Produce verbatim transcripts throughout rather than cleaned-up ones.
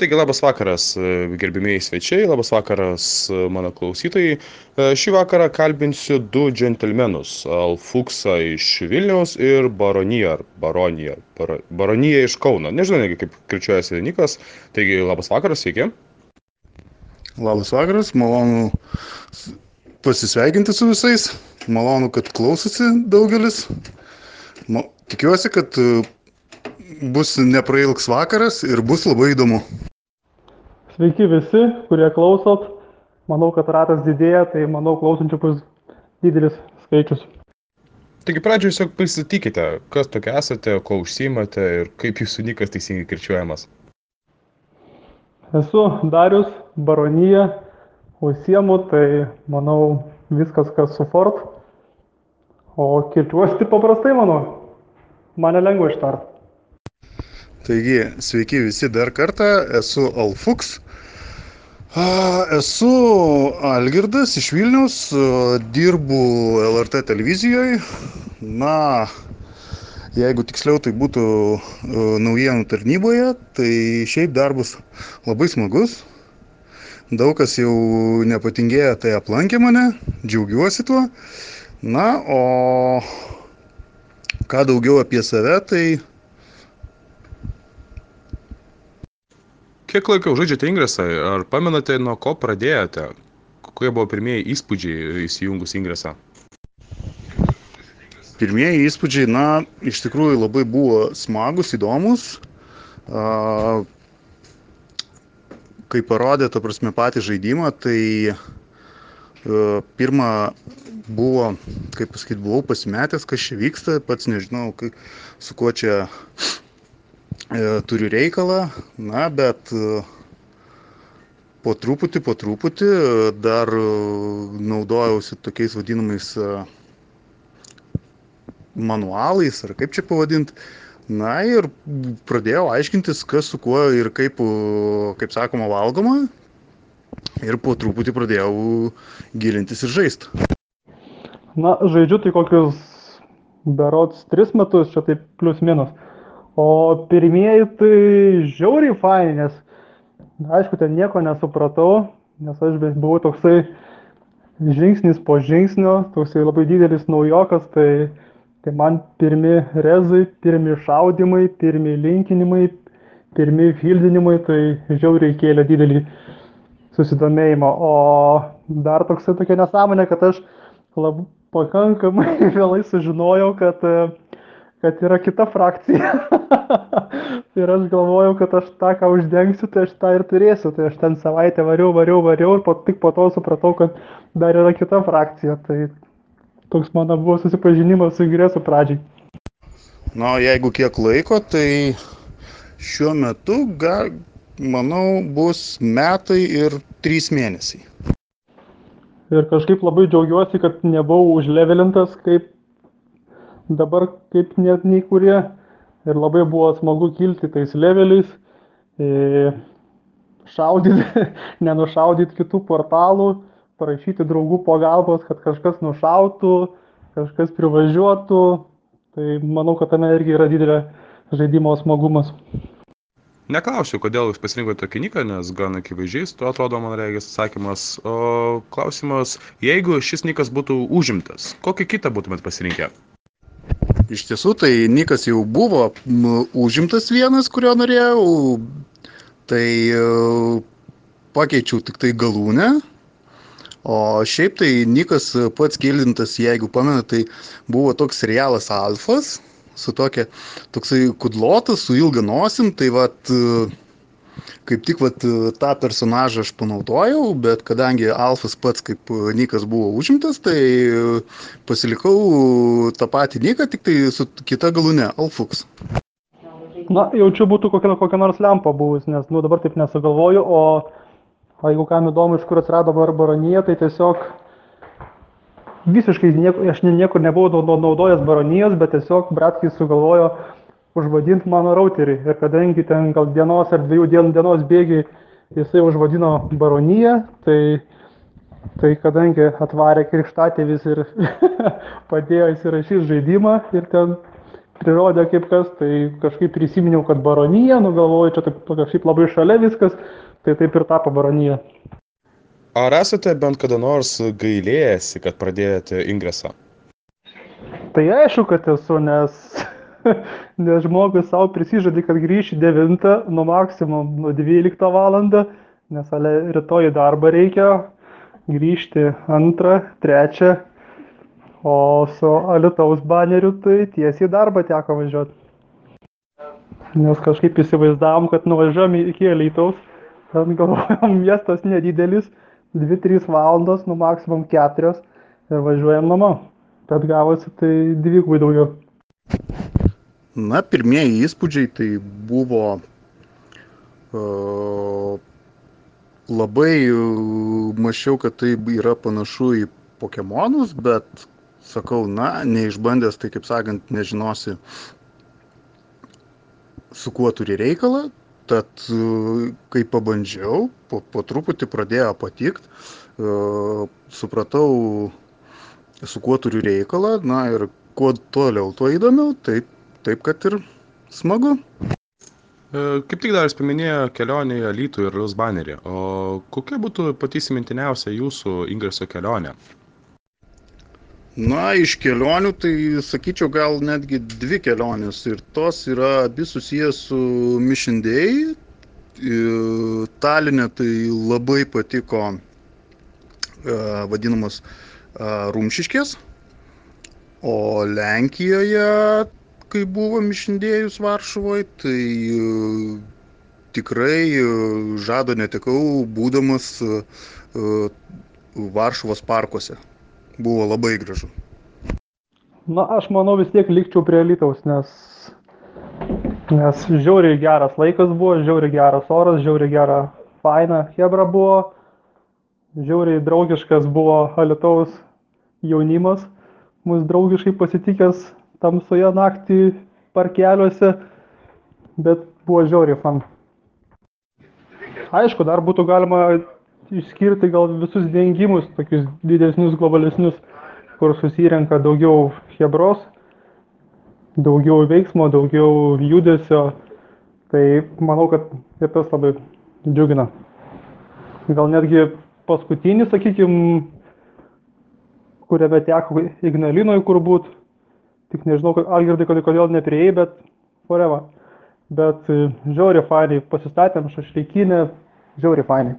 Taigi, labas vakaras, gerbimieji svečiai, labas vakaras, mano klausytojai. Šį vakarą kalbinsiu du džentelmenus - Alfuksą iš Vilniaus ir Baroniją, ar Baroniją, Bar, Baroniją iš Kauno. Nežinau, negi kaip kirčiuojasi Nikas. Taigi, labas vakaras, sveiki. Labas vakaras, malonu pasisveikinti su visais, malonu, kad klausosi daugelis. Ma, tikiuosi, kad bus neprailgs vakaras ir bus labai įdomu. Sveiki visi, kurie klausot. Manau, kad ratas didėja, tai manau, klausančių bus didelis skaičius. Taigi pradžioje tiesiog pristatykite, kas tokia esate, ko užsiimate ir kaip jūsų Nikas teisingai kirčiuojamas. Esu Darius, Baronija, užsiemu, tai manau viskas, kas su Ford. O kirčiuosi taip paprastai, manau, mane lengva ištart. Taigi, sveiki visi dar kartą, esu Alfuks. Esu Algirdas iš Vilniaus, dirbu L R T televizijoje. Na, jeigu tiksliau tai būtų naujienų tarnyboje, tai šiaip darbas labai smagus. Daug kas jau nepatingėjo, tai aplankė mane, džiaugiuosi tuo. Na, o ką daugiau apie save, tai Kiek laiko žaidžiate Ingresą? Ar pamenate, nuo ko pradėjote? Kokie buvo pirmieji įspūdžiai įsijungus Ingresą? Pirmieji įspūdžiai, na, iš tikrųjų labai buvo smagus, įdomus. A, kai parodė, ta prasme, patį žaidimą, tai a, pirma buvo, kaip pasakyti, buvau pasimetęs, kas čia vyksta, pats nežinau, kai, su kuo čia turiu reikalą, na, bet po truputį, po truputį dar naudojausi tokiais vadinamais manualais, ar kaip čia pavadinti, na ir pradėjau aiškintis, kas su kuo ir kaip, kaip sakoma, valgoma, ir po truputį pradėjau gilintis ir žaisti. Na, žaidžiu tai kokius berods tris metus, čia taip plius minus. O pirmieji tai žiauriai faini, nes aišku, ten nieko nesupratau, nes aš buvau toksai žingsnis po žingsnio, toksai labai didelis naujokas, tai, tai man pirmi rezai, pirmi šaudimai, pirmi linkinimai, pirmi fildinimai, tai žiauriai kėlė didelį susidomėjimą. O dar toksai tokia nesąmonė, kad aš labai pakankamai vėlai sužinojau, kad kad yra kita frakcija. Ir aš galvojau, kad aš tą, ką uždengsiu, tai aš tą ir turėsiu. Tai aš ten savaitę variau, variau, variau ir po, tik po to supratau, kad dar yra kita frakcija. Tai toks mano buvo susipažinimas su Ingresu pradžiai. Na, jeigu kiek laiko, tai šiuo metu, ga, manau, bus metai ir trys mėnesiai. Ir kažkaip labai džiaugiuosi, kad nebuvau užlevelintas, kaip dabar kaip net nei kurie, ir labai buvo smagu kilti tais leveliais, e, šaudyti, nenušaudyti kitų portalų, prašyti draugų pagalbos, kad kažkas nušautų, kažkas privažiuotų, tai manau, kad tame irgi yra didelė žaidimo smagumas. Neklausiu, kodėl jūs pasirinkote tokį Niką, nes gan akivaizdžiai, to atrodo, man regis atsakymas. O klausimas, jeigu šis Nikas būtų užimtas, kokį kitą būtumėt pasirinkę? Iš tiesų, tai Nikas jau buvo užimtas vienas, kurio norėjau, tai pakeičiau tik tai galūnę, o šiaip tai Nikas pats kildintas, jeigu pamenu, tai buvo toks serialas Alfas, su tokia, toksai kudlotas, su ilga nosim, tai vat, kaip tik vat, tą personažą aš panaudojau, bet kadangi Alfas pats kaip Nikas buvo užimtas, tai pasilikau tą patį Niką, tik tai su kita galūne, Alfuks. Na, jaučiu būtų kokia, kokia nors lempa buvus, nes nu, dabar taip nesugalvoju, o, o jeigu kam įdomu, iš kur atsirado Baronija, tai tiesiog visiškai nieko, aš niekur nebuvau naudojęs Baronijos, bet tiesiog Bratskis sugalvojo užvadinti mano routerį. Ir kadangi ten gal dienos ar dviejų dienų dienos bėgiai jisai užvadino Baroniją, tai, tai kadangi atvarė krikštatėvis ir padėjo įsirašyti žaidimą ir ten prirodė kaip kas, tai kažkaip prisiminiau, kad baronija, nu galvoju, čia taip kažkaip labai šalia viskas, tai taip ir tapo baronija. Ar esate bent kada nors gailėjęsi, kad pradėjote ingresą? Tai aišku, kad esu, nes, nes žmogus savo prisižadė, kad grįši devintą, nu maksimum nuo dvyliktą valandą, nes ale rytoj į darbą reikia grįžti antrą, trečią, o su Alytaus baneriu tai tiesiai į darbą teko važiuoti. Nes kažkaip įsivaizdavom, kad nuvažiuojam iki Alytaus, ten galvojom, miestas nedidelis, dvi trys valandos, nu maksimum keturios ir važiuojam namo. Bet gavosi tai dvigubai daugiau. Na, pirmieji įspūdžiai tai buvo uh, labai uh, mačiau, kad tai yra panašu į Pokemonus, bet sakau, na, neišbandęs, tai kaip sakant, nežinosi, su kuo turi reikalą. Tad, uh, kai pabandžiau, po, po truputį pradėjo patikt, uh, supratau, su kuo turiu reikalą, na ir kuo toliau, tuo įdomiau, taip, taip kad ir smagu. Kaip tik dar jis paminėjo kelionę į Alytų ir Alytaus banerį, o kokia būtų pati įsimintiniausia jūsų ingreso kelionė? Na, iš kelionių, tai sakyčiau, gal netgi dvi kelionės ir tos yra abi susijęs su Mission Day. Taline tai labai patiko vadinamas Rumšiškės, o Lenkijoje, kai buvo Mišindėjus Varšuvoje, tai tikrai žado netekau, būdamas Varšuvos parkuose. Buvo labai gražu. Na, aš manau vis tiek likčiau prie Alytaus, nes, nes žiauriai geras laikas buvo, žiauriai geras oras, žiauriai gera faina chebra buvo. Žiauriai draugiškas buvo Alytaus jaunimas, mus draugiškai pasitikęs tamsoje naktį parkeliuose, bet buvo žiauriai fan. Aišku, dar būtų galima išskirti gal visus dengimus, tokius didesnius, globalesnius, kur susirenka daugiau chebros, daugiau veiksmo, daugiau judesio, tai manau, kad ir tas labai džiugina. Gal netgi paskutinį, sakykime, kuriame teko Ignalinoje kur būt, tik nežinau, Algirdai, kodėl nepriėjai, bet forever. Bet žiauriai fainai, pasistatėm šašlykinę, žiauriai fainai.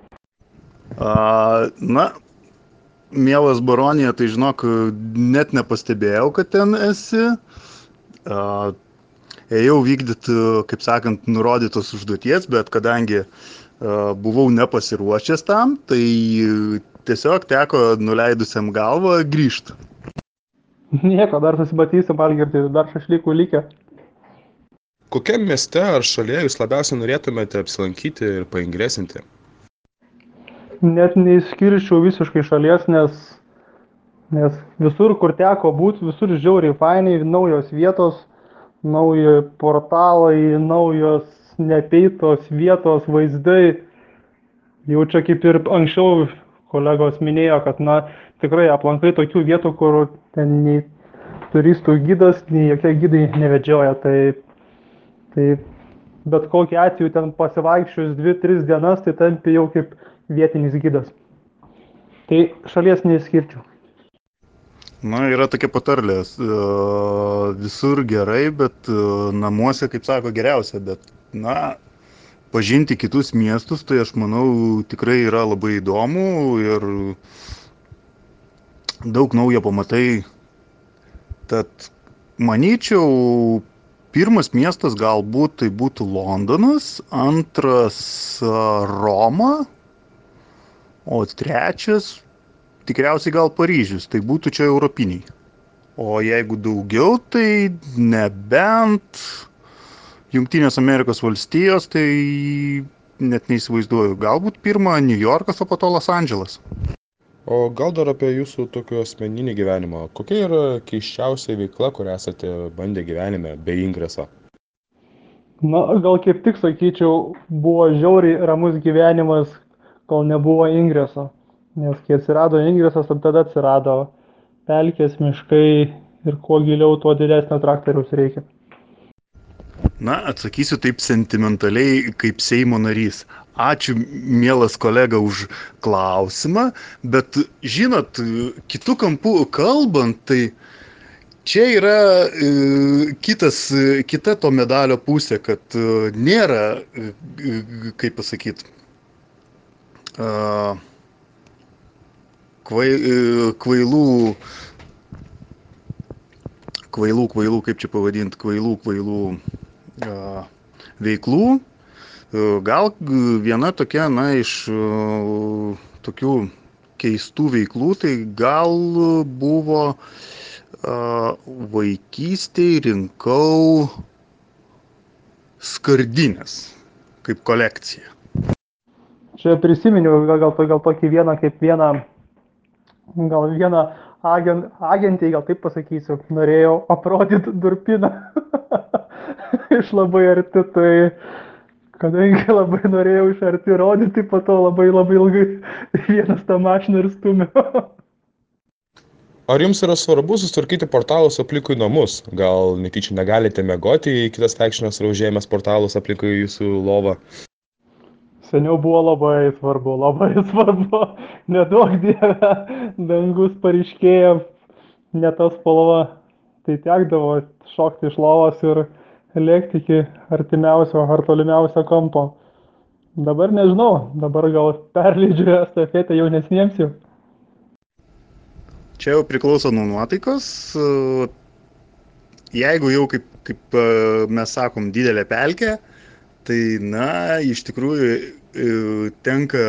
A, na, mielas baronija, tai žinok, net nepastebėjau, kad ten esi. A, ėjau vykdyti, kaip sakant, nurodytos užduoties, bet kadangi buvau nepasiruošęs tam, tai tiesiog teko nuleidusiam galvą grįžti. Nieko, dar susimatysim, Algirdai, dar šašlykų likę. Kokiam mieste ar šalyje jūs labiausiai norėtumėte apsilankyti ir paingresinti? Net neišskirčiau visiškai šalies, nes, nes visur, kur teko būti, visur žiauriai fainiai, naujos vietos, nauji portalai, naujos neapeitos vietos, vaizdai. Jau čia kaip ir anksčiau kolegos minėjo, kad na, tikrai aplankai tokių vietų, kur ten nei turistų gidas, nei jokie gidai nevedžioja. Tai, tai bet kokiu atveju ten pasivaikščius dvi tris dienas, tai tampi jau kaip vietinis gidas. Tai šalies neišskirčiau. Na, yra tokia patarlė, visur gerai, bet namuose, kaip sako, geriausia, bet, na, pažinti kitus miestus, tai aš manau, tikrai yra labai įdomu ir daug naujo pamatai. Tad, manyčiau, pirmas miestas galbūt tai būtų Londonas, antras Roma, o trečias tikriausiai gal Paryžius, tai būtų čia europiniai. O jeigu daugiau, tai nebent Jungtinės Amerikos valstijos, tai net neįsivaizduoju. Galbūt pirma New Yorkas, o po to Los Andželas. O gal dar apie jūsų tokio asmeninį gyvenimą. Kokia yra keisčiausia veikla, kurią esate bandę gyvenime be ingreso? Na, gal kaip tik sakyčiau, buvo žiauriai ramus gyvenimas, kol nebuvo ingreso. Nes kai atsirado ingresas, tada atsirado pelkės, miškai ir kuo giliau, tuo didesnio traktoriaus reikia. Na, atsakysiu taip sentimentaliai kaip Seimo narys. Ačiū, mielas kolega, už klausimą, bet žinot, kitų kampų kalbant, tai čia yra e, kitas, kita to medalio pusė, kad e, nėra, e, kaip pasakyti, e, kvai, e, kvailų, kvailų, kvailų, kaip čia pavadinti, kvailų, kvailų e, veiklų. Gal viena tokia, na, iš tokių keistų veiklų, tai gal buvo vaikystėje rinkau skardinės kaip kolekcija. Čia prisiminiau gal, gal, gal tokį vieną, kaip vieną, gal vieną agent, agentį, gal taip pasakysiu, norėjau aprodyti durpiną iš labai arti, tai kadangi labai norėjau iš arti rodyti, po to labai labai ilgai vienas tą mašiną ir stumio. Ar jums yra svarbu susitvarkyti portalus aplinkui namus? Gal netyčia negalite miegoti, jei kitas fekšinas yra užėmęs portalus aplinkui jūsų lovą? Seniau buvo labai svarbu, labai svarbu. Nedaug dieve, dangus paryškėja, ne ta spalva. Tai tekdavo šokti iš lovos ir lėkti iki artimiausio ar tolimiausio kampo. Dabar nežinau, dabar gal perleidžiu estafetę jaunesniems jau. Čia jau priklauso nuo nuotaikos. Jeigu jau, kaip, kaip mes sakom, didelė pelkė, tai, na, iš tikrųjų tenka,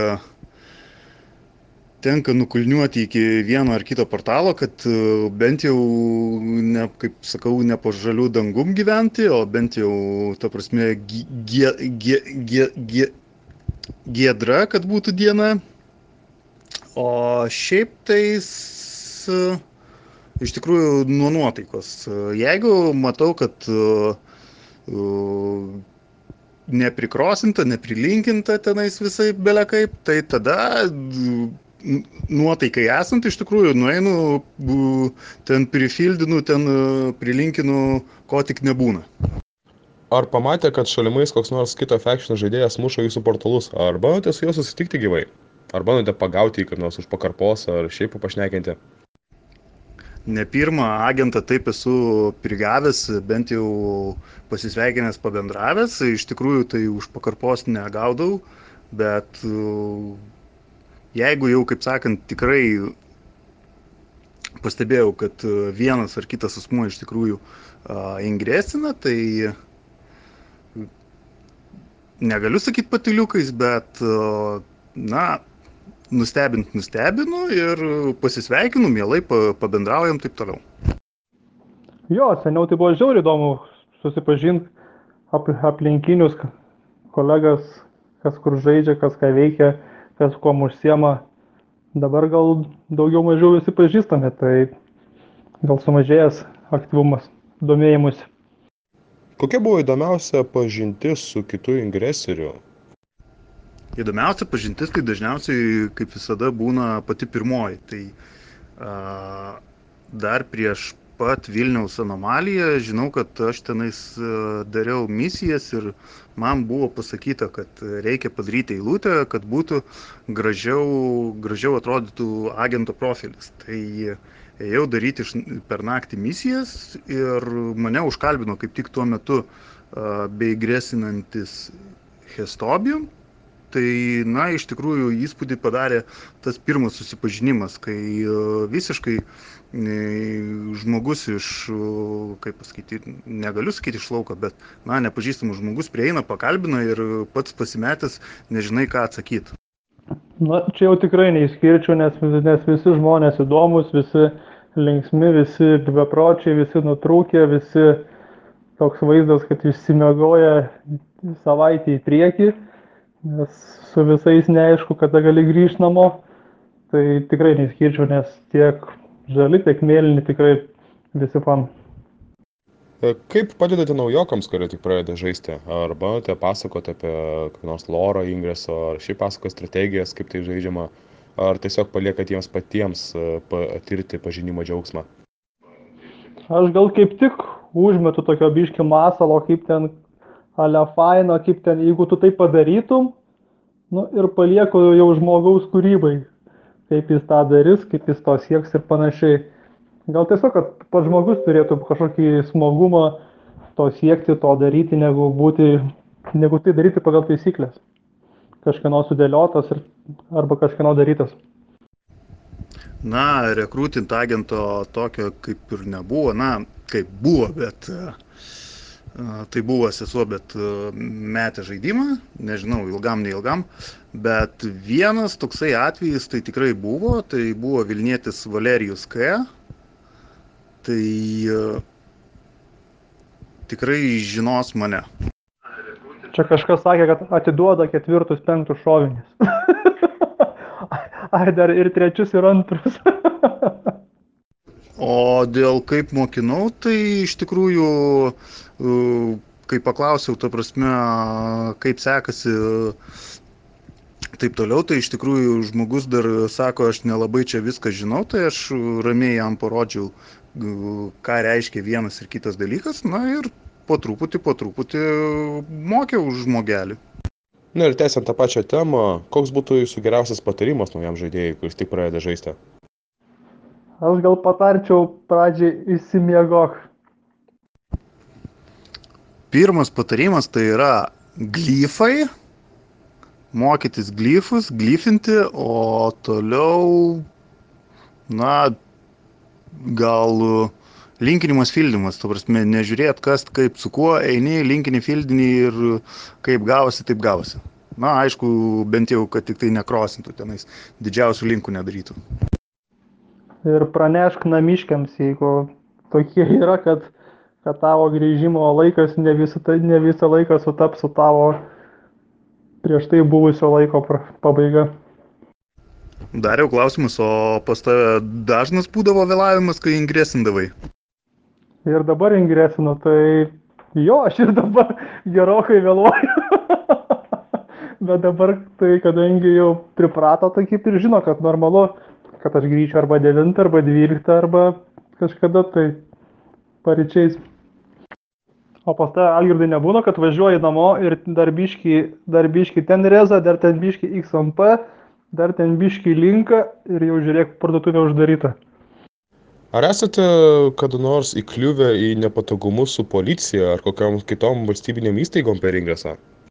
tenka nukulniuoti iki vieno ar kito portalo, kad bent jau, ne, kaip sakau, ne po žalių dangum gyventi, o bent jau, ta prasme, gie, gie, gie, gie, giedra, kad būtų diena. O šiaip tais, iš tikrųjų, nuo nuotaikos. Jeigu matau, kad neprikrosinta, neprilinkinta tenais visai belekaip, tai tada nuotaikai esant, iš tikrųjų, nueinu, ten prifildinu, ten prilinkinu, ko tik nebūna. Ar pamatė, kad šalimais koks nors kito fekšino žaidėjas muša jūsų portalus? Ar bandote su juo susitikti gyvai? Ar bandote pagauti jį, kad nors už pakarpos, ar šiaip pašnekinti? Ne pirmą agentą taip esu prigavęs, bent jau pasisveikinęs, pabendravęs. Iš tikrųjų, tai už pakarpos negaudau, bet jeigu jau, kaip sakant, tikrai pastebėjau, kad vienas ar kitas asmuo iš tikrųjų ingresina, tai negaliu sakyti patyliukais, bet, na, nustebint nustebinu ir pasisveikinu, mielai pabendraujam taip toliau. Jo, seniau tai buvo žiauriai įdomu susipažinti ap, aplinkinius kolegas, kas kur žaidžia, kas ką veikia, kas kuom užsiema. Dabar gal daugiau mažiau visi pažįstame, tai gal sumažėjęs aktyvumas, domėjimus. Kokia buvo įdomiausia pažintis su kitu ingresoriu? Įdomiausia pažintis tai dažniausiai, kaip visada, būna pati pirmoji. Tai a, dar prieš pat Vilniaus anomaliją žinau, kad aš tenais dariau misijas ir man buvo pasakyta, kad reikia padaryti eilutę, kad būtų gražiau, gražiau atrodytų agento profilis. Tai ėjau daryti per naktį misijas ir mane užkalbino kaip tik tuo metu beigresinantis Hestobium. Tai, na, iš tikrųjų įspūdį padarė tas pirmas susipažinimas, kai visiškai žmogus iš, kaip pasakyti, negaliu sakyti iš lauko, bet, na, nepažįstamas žmogus prieina, pakalbina ir pats pasimetęs nežinai, ką atsakyti. Na, čia jau tikrai neišskirčiau, nes, nes visi žmonės įdomus, visi linksmi, visi bepročiai, visi nutrūkę, visi toks vaizdas, kad išsimiegoja savaitę į priekį, nes su visais neaišku, kada gali grįžti namo, tai tikrai neišskirčiau, nes tiek žali, tiek mėlyni tikrai visi fan. Kaip padedate naujokams, kurie tik pradeda žaisti? Ar bandote pasakoti apie kokį nors lorą, ingreso, ar šiaip pasakos strategijas, kaip tai žaidžiama, ar tiesiog paliekat jiems patiems patirti pažinimo džiaugsmą? Aš gal kaip tik užmetu tokio biški masalo, kaip ten ale faino, kaip ten, jeigu tu tai padarytum, nu ir palieku jau žmogaus kūrybai, kaip jis tą darys, kaip jis to sieks ir panašiai. Gal tiesiog, kad pats žmogus turėtų kažkokį smagumą to siekti, to daryti, negu, būti, negu tai daryti pagal taisyklės. Kažkieno sudėliotas ir, arba kažkieno darytas. Na, rekrutint agento tokio kaip ir nebuvo, na, kaip buvo, bet uh, tai buvo sesuo, bet uh, metė žaidimą, nežinau, ilgam, neilgam, bet vienas toksai atvejis tai tikrai buvo, tai buvo Vilnietis Valerijus K. Tai uh, tikrai žinos mane. Čia kažkas sakė, kad atiduoda ketvirtus, penktus šovinius. Ai, dar ir trečius, ir antrus. O dėl kaip mokinau, tai iš tikrųjų, kai paklausiau, ta prasme, kaip sekasi taip toliau, tai iš tikrųjų žmogus dar sako, aš nelabai čia viską žinau, tai aš ramiai jam parodžiau, ką reiškia vienas ir kitas dalykas, na ir po truputį, po truputį mokiau žmogelį. Na ir tęsiant tą pačią temą, koks būtų jūsų geriausias patarimas naujam žaidėjui, kuris tik pradeda žaisti? Aš gal patarčiau pradžiai išsimiegok. Pirmas patarimas tai yra glifai, mokytis glifus, glifinti, o toliau, na, gal linkinimas fildimas, ta prasme, nežiūrėt kas, kaip, su kuo eini, linkinį fildinį ir kaip gavosi, taip gavosi. Na, aišku, bent jau, kad tik tai nekrosintų tenais, didžiausių linkų nedarytų. Ir pranešk namiškiams, jeigu tokie yra, kad, kad tavo grįžimo laikas ne visą, ne visą laiką sutaps su tavo prieš tai buvusio laiko pabaiga. Dariau klausimus, o pas tave dažnas būdavo vėlavimas, kai ingresindavai? Ir dabar ingresinu, tai jo, aš ir dabar gerokai vėluoju. Bet dabar, tai kadangi jau priprato, tai kaip ir žino, kad normalu, kad aš grįšiu arba devintą, arba dvyliktą, arba kažkada tai paryčiais. O pas tave, Algirdai, nebūna, kad važiuoji namo ir dar biški, dar biški ten reza, dar ten biški X M P, dar ten biški linką ir jau žiūrėk, parduotuvė uždaryta. Ar esate kada nors įkliuvę į nepatogumus su policija ar kokiam kitom valstybinėm įstaigom per ingresą?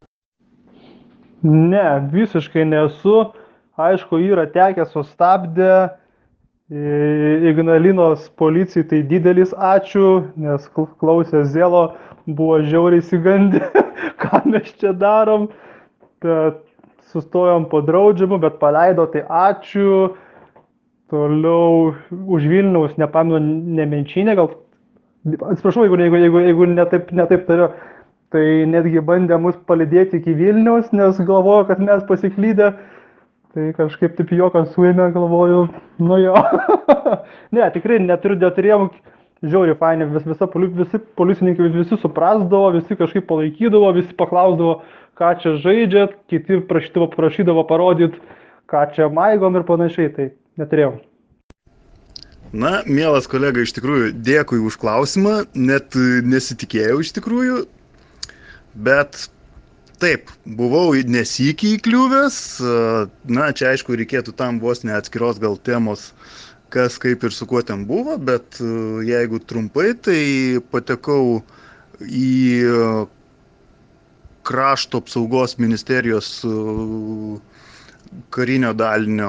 Ne, visiškai nesu. Aišku, yra tekę sustabdę. Ignalinos policijai tai didelis ačiū, nes klausė Zelo, buvo žiauriai išsigandę, ką mes čia darom. Tad sustojom po draudžiamu, bet paleido, tai ačiū. Toliau už Vilniaus, nepamenu, Nemenčinė, gal, atsiprašau, jeigu, jeigu, jeigu, jeigu netaip, netaip tariu, tai netgi bandė mus palydėti iki Vilniaus, nes galvojo, kad mes pasiklydę, tai kažkaip taip juokas suėmė, galvoju, nu jo. Ne, tikrai neturiu, neturėjom, žiauriai fainai, vis, visa, visi policininkai visi suprasdavo, visi kažkaip palaikydavo, visi paklausdavo, ką čia žaidžiat, kiti prašydavo, prašydavo parodyti, ką čia maigom ir panašiai, tai neturėjom. Na, mielas kolega, iš tikrųjų, dėkui už klausimą, net nesitikėjau iš tikrųjų, bet taip, buvau nesykį įkliuvęs, na, čia aišku, reikėtų tam vos ne atskiros gal temos, kas kaip ir su kuo ten buvo, bet jeigu trumpai, tai patekau į krašto apsaugos ministerijos karinio dalinio,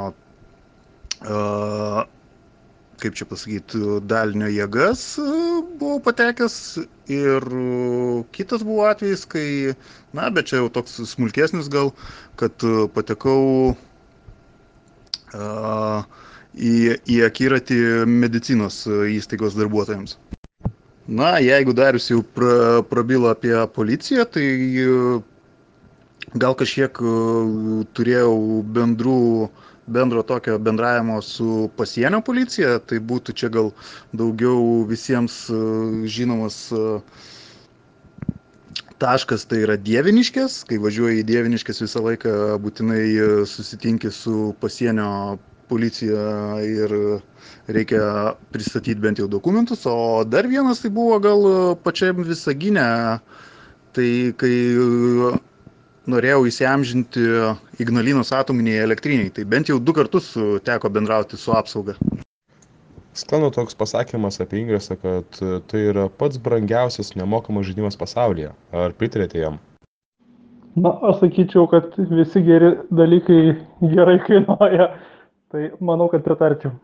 kaip čia pasakyti, dalinio jėgas buvau patekęs ir kitas buvo atvejis, kai, na, bet čia jau toks smulkesnis gal, kad patekau uh, į, į akiratį medicinos įstaigos darbuotojams. Na, jeigu Darius jau pra, prabilo apie policiją, tai gal kažkiek turėjau bendrų bendro tokio bendravimo su pasienio policija, tai būtų čia gal daugiau visiems žinomas taškas, tai yra Dieviniškės. Kai važiuoji į Dieviniškės, visą laiką būtinai susitinki su pasienio policija ir reikia pristatyti bent jau dokumentus, o dar vienas tai buvo gal pačiam Visagine, tai kai norėjau įsiamžinti Ignalinos atominėje elektriniai, tai bent jau du kartus teko bendrauti su apsauga. Sklando toks pasakymas apie Ingrasą, kad tai yra pats brangiausias nemokamas žaidimas pasaulyje. Ar pritarėte jam? Na, aš sakyčiau, kad visi geri dalykai gerai kainuoja, tai manau, kad pritarčiau.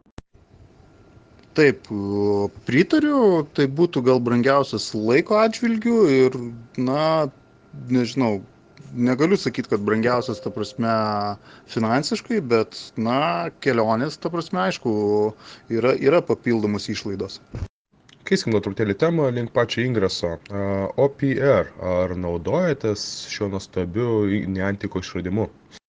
Taip, pritariu, tai būtų gal brangiausias laiko atžvilgių ir, na, nežinau, negaliu sakyti, kad brangiausias, ta prasme, finansiškai, bet, na, kelionės, ta prasme, aišku, yra, yra papildomos išlaidos. Keiskim gal truputėlį temą link pačio Ingraso. O P R, ar naudojatės šiuo nuostabiu Niantico išradimu?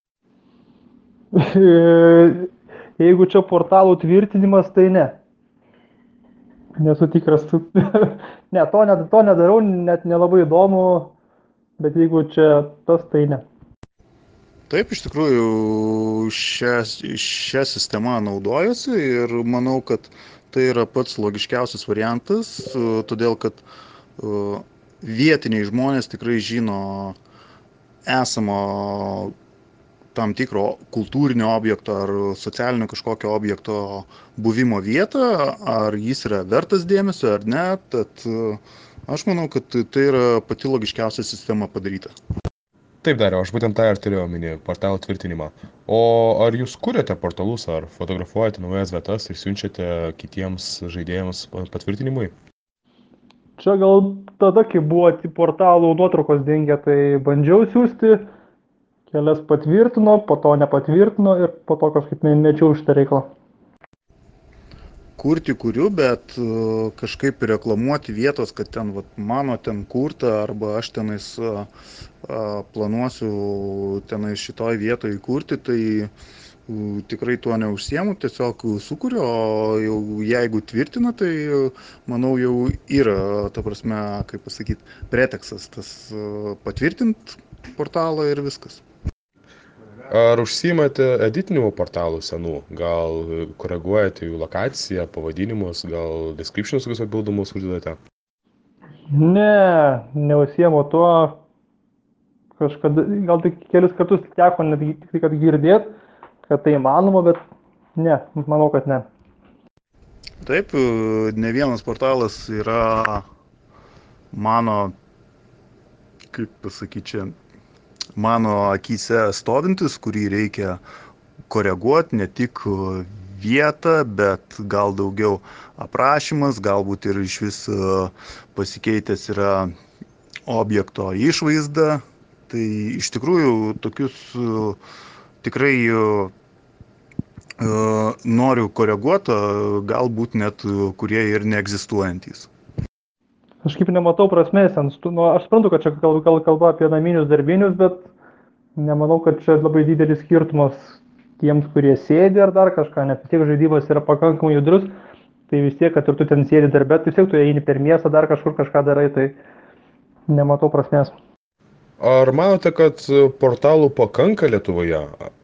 Jeigu čia portalų tvirtinimas, tai ne. Nesu tikras. Ne, to, ne, to nedarau, net nelabai įdomu, bet jeigu čia tas, tai ne. Taip, iš tikrųjų, šią, šią sistemą naudojusi ir manau, kad tai yra pats logiškiausias variantas, todėl kad vietiniai žmonės tikrai žino esamo tam tikro kultūrinio objekto ar socialinio kažkokio objekto buvimo vietą, ar jis yra vertas dėmesio ar ne, tad aš manau, kad tai yra pati logiškiausia sistema padaryta. Taip, Dariau, aš būtent tą ir turėjau omeny, portalų tvirtinimą. O ar jūs kuriate portalus, ar fotografuojate naujas vietas ir siunčiate kitiems žaidėjams patvirtinimui? Čia gal tada, kai buvo portalų nuotraukos dingę, tai bandžiau siųsti, kelias patvirtino, po to nepatvirtino ir po to kažkaip nemečiau šitą reikalą. Kurti kuriu, bet kažkaip reklamuoti vietos, kad ten vat, mano ten kurta arba aš tenais a, a, planuosiu tenais šitoj vietoj kurti, tai u, tikrai tuo neužsiemu, tiesiog sukuriu, o jau jeigu tvirtina, tai manau jau yra, ta prasme, kaip pasakyti, pretekstas tas patvirtint portalą ir viskas. Ar užsiimate editinimu portalų senų? Gal koreguojate jų lokaciją, pavadinimus, gal descriptions kokius papildomus uždedate? Ne, neužsiemu tuo. Kažkada, gal tik kelis kartus teko netgi tik kad girdėt, kad tai įmanoma, bet ne, manau, kad ne. Taip, ne vienas portalas yra mano, kaip pasakyti čia, mano akyse stovintis, kurį reikia koreguoti, ne tik vietą, bet gal daugiau aprašymas, galbūt ir iš vis pasikeitęs yra objekto išvaizda. Tai iš tikrųjų tokius tikrai noriu koreguoti, galbūt net kurie ir neegzistuojantys. Kažkaip nematau prasmės, nu, aš suprantu, kad čia gal, gal kalba apie naminius darbinius, bet nemanau, kad čia labai didelis skirtumas tiems, kurie sėdi ar dar kažką, nes tiek žaidimas yra pakankamai judrus, tai vis tiek, kad ir tu ten sėdi darbę, vis tiek tu eini per miestą, dar kažkur kažką darai, tai nematau prasmės. Ar manote, kad portalų pakanka Lietuvoje?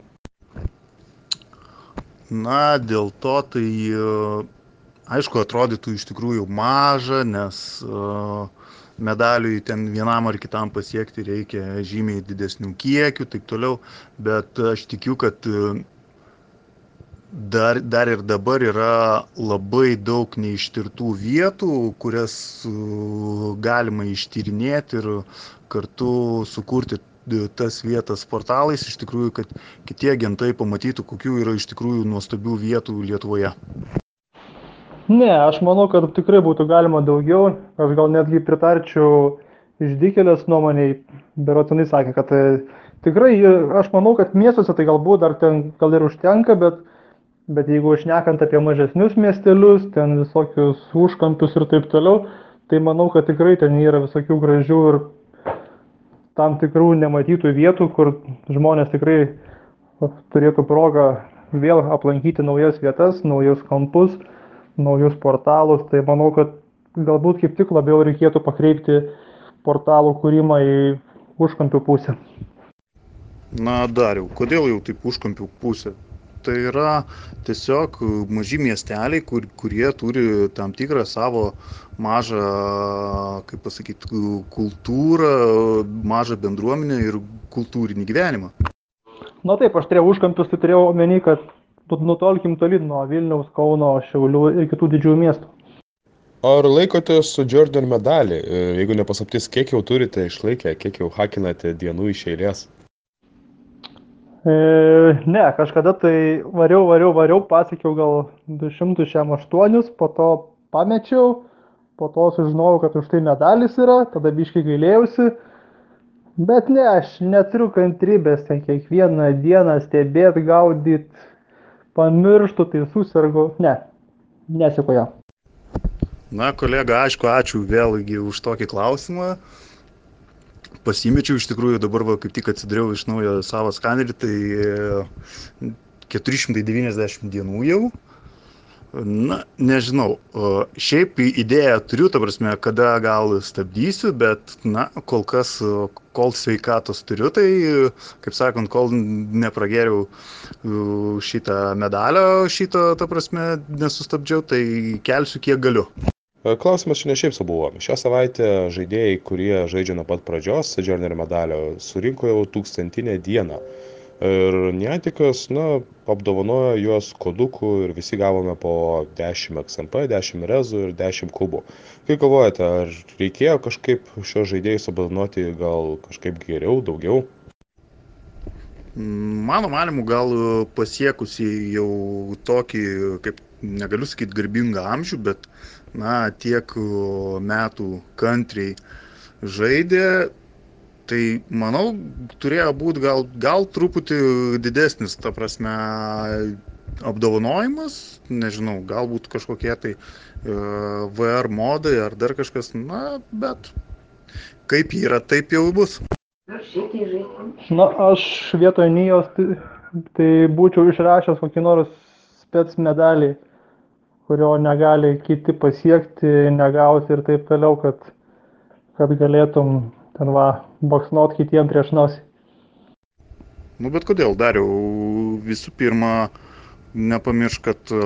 Na, dėl to tai aišku, atrodytų iš tikrųjų maža, nes uh, medaliui ten vienam ar kitam pasiekti reikia žymiai didesnių kiekių, taip toliau, bet aš tikiu, kad uh, dar, dar ir dabar yra labai daug neištirtų vietų, kurias uh, galima ištyrinėti ir kartu sukurti tas vietas portalais, iš tikrųjų, kad kitie agentai pamatytų, kokių yra iš tikrųjų nuostabių vietų Lietuvoje. Ne, aš manau, kad tikrai būtų galima daugiau. Aš gal netgi pritarčiau Išdykėlės nuomoniai, berotinai sakė, kad tikrai, aš manau, kad miestuose tai galbūt dar ten gal ir užtenka, bet, bet jeigu šnekant apie mažesnius miestelius, ten visokius užkampius ir taip toliau, tai manau, kad tikrai ten yra visokių gražių ir tam tikrų nematytų vietų, kur žmonės tikrai turėtų progą vėl aplankyti naujas vietas, naujus kampus, naujus portalus, tai manau, kad galbūt kaip tik labiau reikėtų pakreipti portalų kūrimą į užkampių pusę. Na, Dariau, kodėl jau taip užkampių pusė? Tai yra tiesiog maži miesteliai, kur, kurie turi tam tikrą savo mažą, kaip pasakyti, kultūrą, mažą bendruomenę ir kultūrinį gyvenimą. Na taip, aš turėjau užkampius, tai turėjau omeny, kad nutolkim tolyn nuo Vilniaus, Kauno, Šiaulių ir kitų didžiųjų miestų. Ar laikote su Jordan medalį? Jeigu nepaslaptis, kiek jau turite išlaikę, kiek jau hakinate dienų iš eilės? E, ne, kažkada tai variau, variau, variau, pasiekiau gal du šimtus šešiasdešimt aštuonis, po to pamečiau, po to sužinojau, kad už tai medalis yra, tada biškai gailėjausi. Bet ne, aš neturiu kantrybės ten kiekvieną dieną stebėt, gaudyt, pamirštu, tai susirgu. Ne, nesieku ją. Na, kolega, aišku, ačiū vėlgi už tokį klausimą. Pasimečiau iš tikrųjų, dabar va, kaip tik atsidariau iš naujo savo skanerį, tai keturi šimtai devyniasdešimt dienų jau. Na, nežinau, šiaip idėją turiu, ta prasme, kada gal stabdysiu, bet, na, kol kas, kol sveikatos turiu, tai, kaip sakant, kol nepragėriau šitą medalio, šito, ta prasme, nesustabdžiau, tai kelsiu kiek galiu. Klausimas čia ne šiaip sau buvo. Šią savaitę žaidėjai, kurie žaidžia nuo pat pradžios Jordan medalio, surinko jau tūkstantinę dieną. Ir Niantikas, na, apdovanojo juos kodukų ir visi gavome po dešimt X M P, dešimt rezų ir dešimt kubų. Kaip galvojate, ar reikėjo kažkaip šios žaidėjus apdovanoti gal kažkaip geriau, daugiau? Mano manimu, gal pasiekusi jau tokį, kaip negaliu sakyti, garbingą amžių, bet, na, tiek metų kantriai žaidė. Tai, manau, turėjo būti gal, gal truputį didesnis, ta prasme, apdovanojimas, nežinau, galbūt kažkokie tai uh, V R modai ar dar kažkas, na, bet kaip yra, taip jau bus. Na, aš vietoj Nijos, tai, tai būčiau išrašęs kokį nors spec medalį, kurio negali kiti pasiekti, negauti ir taip toliau, kad, kad galėtum ten va, baksnuot kitiem prieš nosį. Nu, bet kodėl, Dariau, visų pirma, nepamiršk, kad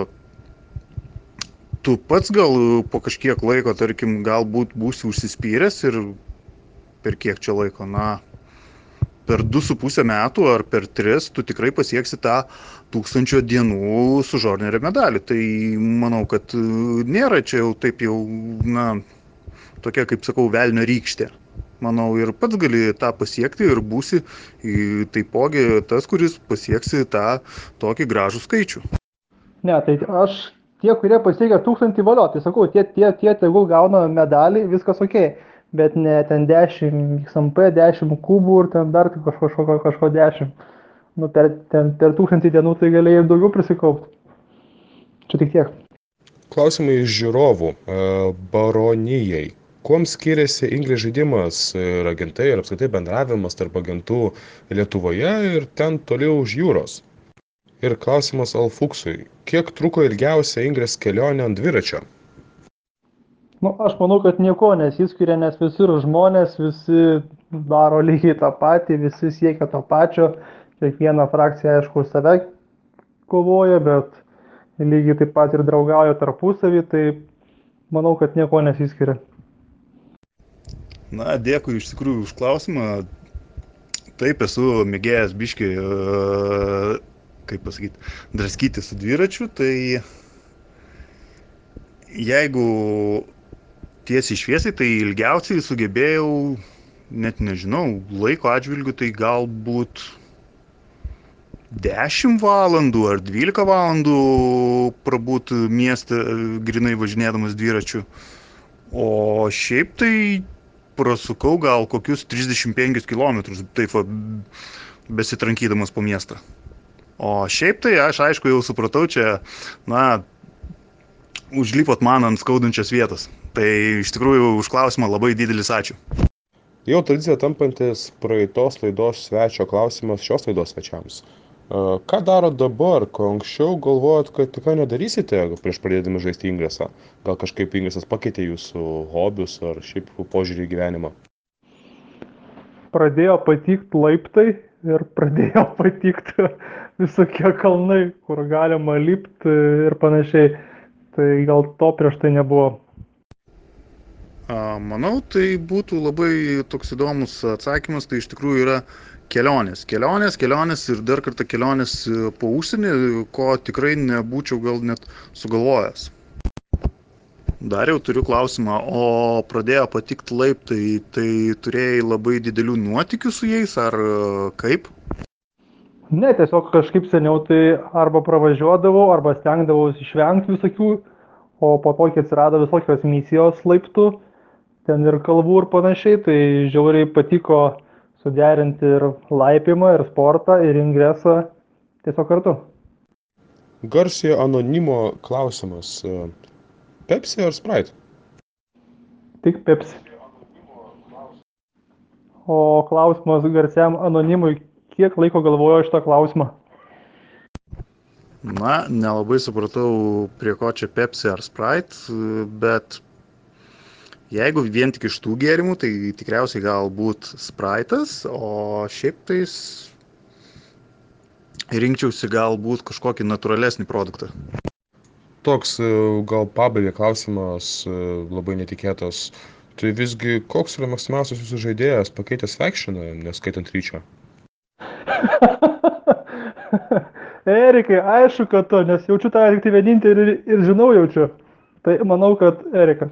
tu pats gal po kažkiek laiko, tarkim, galbūt būsi užsispyręs ir per kiek čia laiko, na, per du su pusę metų ar per tris tu tikrai pasieksi tą tūkstančio dienų su Žornerio medalį. Tai manau, kad nėra čia jau taip jau, na, tokia, kaip sakau, velnio rykštė. Manau, ir pats gali tą pasiekti ir būsi taipogi tas, kuris pasieksi tą tokį gražų skaičių. Ne, tai aš, tie, kurie pasiekia tūkstantį valio, tai sakau, tie, tie, tie tegul gauna medalį, viskas ok, bet ne ten dešimt X M P, dešimt kubų ir ten dar kažko, kažko, kažko dešimt. Nu, per, ten, per tūkstantį dienų tai galėjai ir daugiau prisikaupti. Čia tik tiek. Klausimai iš žiūrovų. Baronijai. Kuom skiriasi Inglis žaidimas ir agentai ir apskritai bendravimas tarp agentų Lietuvoje ir ten toliau už jūros? Ir klausimas Alfuksui. Kiek truko ilgiausia Inglis kelionė ant dviračio? Nu, aš manau, kad nieko nesiskiria, nes visi yra žmonės, visi daro lygiai tą patį, visi siekia to pačio. Kiekviena frakcija, aišku, už save kovoja, bet lygiai taip pat ir draugauja tarpusavį, tai manau, kad nieko nesiskiria. Na, dėkui iš tikrųjų už klausimą. Taip, esu mėgėjęs biškį, kaip pasakyti, draskyti su dviračiu, tai jeigu tiesiai šviesiai, tai ilgiausiai sugebėjau, net nežinau, laiko atžvilgiu, tai galbūt dešimt valandų ar dvylika valandų prabūt mieste grinai važinėdamas dviračiu. O šiaip tai prasukau gal kokius trisdešimt penkis kilometrus, taip va, besitrankydamas po miestą. O šiaip tai aš aišku jau supratau, čia, na, užlipot man ant skaudančios vietos. Tai iš tikrųjų už klausimą labai didelis ačiū. Jau tradicija tampantis praeitos laidos svečio klausimas šios laidos svečiams. Ką darot dabar, ko anksčiau galvojot, kad tikrai nedarysite prieš pradėdami žaisti Inglisą? Gal kažkaip Inglisas pakeitė jūsų hobius ar šiaip požiūrį į gyvenimą? Pradėjo patikti laiptai, ir pradėjo patikti visokie kalnai, kur galima lipti ir panašiai. Tai gal to prieš tai nebuvo. A, Manau, tai būtų labai toks įdomus atsakymas, tai iš tikrųjų yra kelionės. Kelionės, kelionės ir dar kartą kelionės e, po užsienį, ko tikrai nebūčiau gal net sugalvojęs. Dar jau turiu klausimą, o pradėjo patikti laiptai, tai turėjai labai didelių nuotykių su jais, ar e, kaip? Ne, tiesiog kažkaip seniau tai arba pravažiuodavau, arba stengdavausi išvengti visokių, o po to, kai atsirado visokios misijos laiptų, ten ir kalvų ir panašiai, tai žiauriai patiko suderinti ir laipimą, ir sportą, ir ingresą tiesiog kartu. Garsiojo anonimo klausimas. e, Pepsi ar Sprite? Tik Pepsi. O klausimas garsiam anonimui, kiek laiko galvojo šitą klausimą? Na, nelabai supratau, prie ko čia Pepsi ar Sprite, e, bet jeigu vien tik iš tų gėrimų, tai tikriausiai galbūt Sprite'as, o šiaip tais rinkčiausi galbūt kažkokį natūralesnį produktą. Toks e, gal pabaigai klausimas, e, labai netikėtas. Tai visgi koks yra maksimaliausias jūsų žaidėjas pakeitęs Factioną, neskaitant Ryčio? Erikai, aišku, kad tu, nes jaučiu tą tik tai vienintelį ir, ir žinau jaučiu. Tai manau, kad Erikas.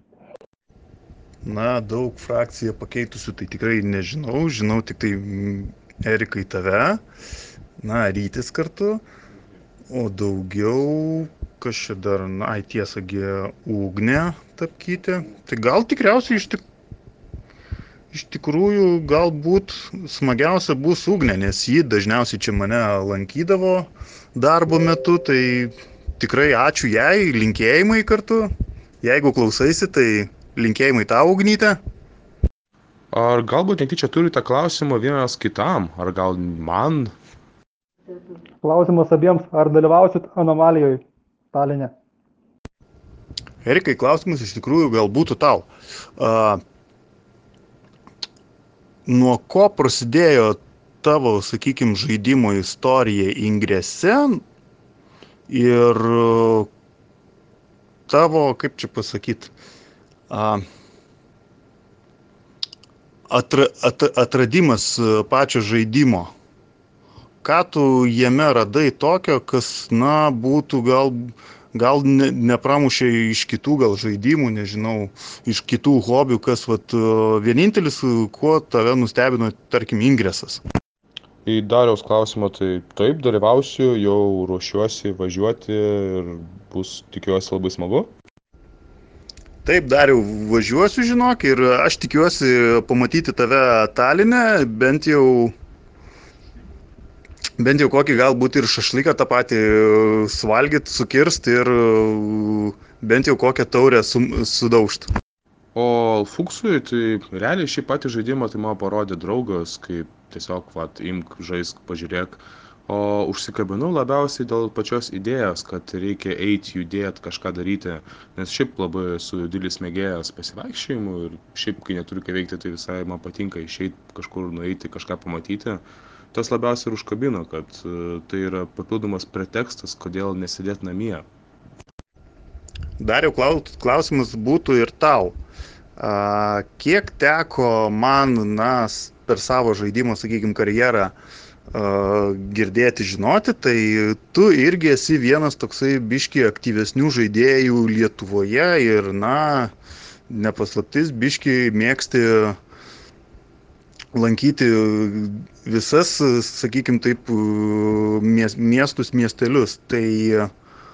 Na, daug frakciją pakeitusių tai tikrai nežinau, žinau tik tai mm, Erikai tave, na, Rytis kartu, o daugiau, kas čia dar, na, ai tiesagi, Ugnė Tapkytė, tai gal tikriausiai iš, tik, iš tikrųjų galbūt smagiausia bus Ugnė, nes ji dažniausiai čia mane lankydavo darbo metu, tai tikrai ačiū jai, linkėjimai kartu, jeigu klausaisi, tai linkėjimai tau, Ugnyte. Ar galbūt netyčia turite klausimą vienas kitam, ar gal man? Klausimas abiems, ar dalyvausit anomalijoje Taline? Erikai, klausimas iš tikrųjų gal būtų tau. A, nuo ko prasidėjo tavo, sakykime, žaidimo istorija Ingrese ir tavo, kaip čia pasakyti, atra, at, atradimas pačio žaidimo? Ką tu jame radai tokio, kas, na, būtų gal, gal ne, nepramušė iš kitų gal žaidimų, nežinau, iš kitų hobių, kas vat, vienintelis, kuo tave nustebino, tarkim, Ingresas? Į Dariaus klausimą, tai taip, dalyvausiu, jau ruošiuosi važiuoti ir bus, tikiuosi, labai smagu. Taip, Dariau, važiuosiu, žinok, ir aš tikiuosi pamatyti tave Taline, bent jau, bent jau kokį galbūt ir šašlyką tą patį suvalgyti, sukirsti ir bent jau kokią taurę sudaužt. O Fuksui, tai realiai šį patį žaidimą tai man parodė draugas, kaip tiesiog, vat, imk, žaisk, pažiūrėk. O užsikabinau labiausiai dėl pačios idėjos, kad reikia eiti, judėti, kažką daryti, nes šiaip labai esu didelis mėgėjas pasivaikščiojimų ir šiaip, kai neturiu ką veikti, tai visai man patinka išeiti kažkur, nueiti, kažką pamatyti. Tas labiausiai ir užkabino, kad tai yra papildomas pretekstas, kodėl nesėdėti namie. Dariau, klausimas būtų ir tau. A, kiek teko man, na, per savo žaidimo, sakykime, karjerą a, girdėti, žinoti, tai tu irgi esi vienas toksai biški aktyvesnių žaidėjų Lietuvoje ir, na, nepaslaptis, biški mėgsti lankyti visas, sakykime taip, miestus, miestelius. Tai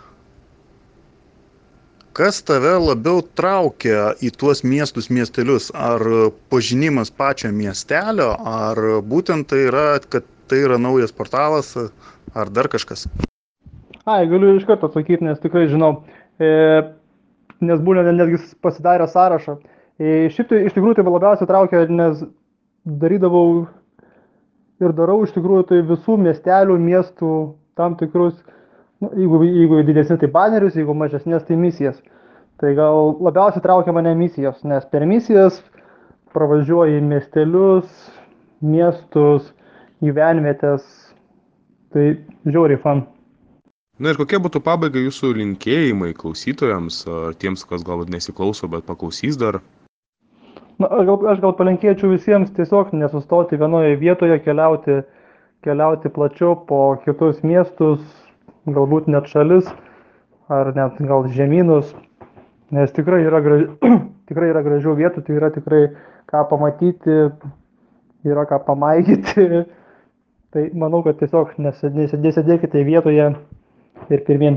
kas tave labiau traukia į tuos miestus, miestelius? Ar pažinimas pačio miestelio, ar būtent tai yra, kad tai yra naujas portalas, ar dar kažkas? Ai, galiu iš karto atsakyti, nes tikrai žinau, e, nes būna netgi pasidarę sąrašą. E, šiaip tai iš tikrųjų tai labiausiai traukia, nes darydavau ir darau iš tikrųjų tai visų miestelių, miestų tam tikrus, nu, jeigu, jeigu didesni tai banerius, jeigu mažesnės tai misijas. Tai gal labiausiai traukia mane misijos, nes per misijas pravažiuoji miestelius, miestus gyvenvietės. Tai žiauriai fan. Na ir kokie būtų pabaigai jūsų linkėjimai klausytojams, ar tiems, kas galbūt nesiklauso, bet paklausys dar? Na, aš gal, aš gal palinkėčiau visiems tiesiog nesustoti vienoje vietoje, keliauti, keliauti plačiau po kitus miestus, galbūt net šalis, ar net gal žemynus, nes tikrai yra, graž... tikrai yra gražių vietų, tai yra tikrai ką pamatyti, yra ką pamaigyti. Tai manau, kad tiesiog nesėdėkite vietoje ir pirmin.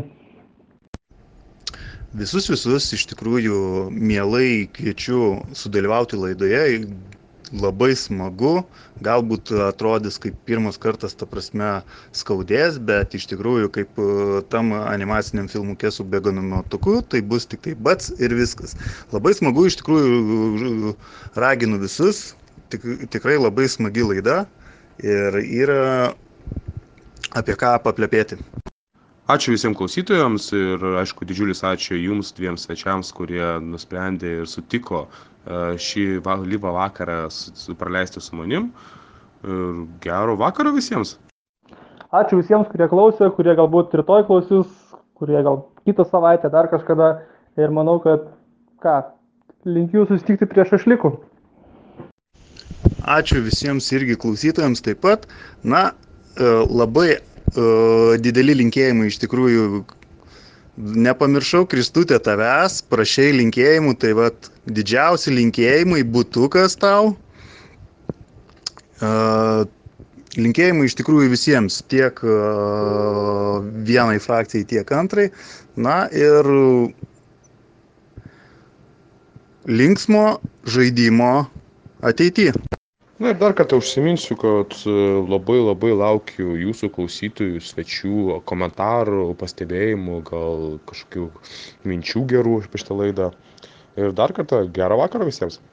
Visus visus iš tikrųjų mielai kviečiu sudalyvauti laidoje. Labai smagu, galbūt atrodys kaip pirmas kartas, ta prasme, skaudės, bet iš tikrųjų kaip tam animaciniam filmuke su bėganu matuku, tai bus tik tai bats ir viskas. Labai smagu, iš tikrųjų raginu visus, tik, tikrai labai smagi laida ir yra apie ką paplepėti. Ačiū visiems klausytojams ir, aišku, didžiulis ačiū jums dviems svečiams, kurie nusprendė ir sutiko šį lyvą vakarą praleisti su manim. Ir gero vakaro visiems. Ačiū visiems, kurie klausė, kurie galbūt rytoj klausys, kurie gal kitą savaitę dar kažkada. Ir manau, kad ką, linkiu susitikti prie šašlikų. Ačiū visiems irgi klausytojams taip pat. Na, labai uh, dideli linkėjimai iš tikrųjų. Nepamiršau, Kristutė, tavęs, prašei linkėjimų, tai vat didžiausi linkėjimai, butukas tau. Uh, linkėjimai iš tikrųjų visiems, tiek uh, vienai frakcijai, tiek antrai. Na ir linksmo žaidimo ateityje. Na ir dar kartą užsiminsiu, kad labai labai laukiu jūsų klausytojų, svečių, komentarų, pastebėjimų, gal kažkokių minčių gerų apie šitą laidą. Ir dar kartą gerą vakarą visiems.